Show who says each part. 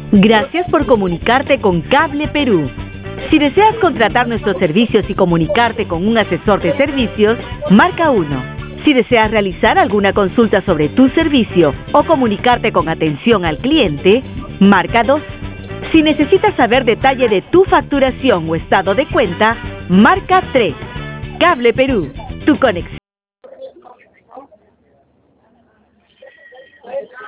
Speaker 1: Gracias por comunicarte con Cable Perú. Si deseas contratar nuestros servicios y comunicarte con un asesor de servicios, marca 1. Si deseas realizar alguna consulta sobre tu servicio o comunicarte con atención al cliente, marca 2. Si necesitas saber detalle de tu facturación o estado de cuenta, marca 3. Cable Perú, tu conexión.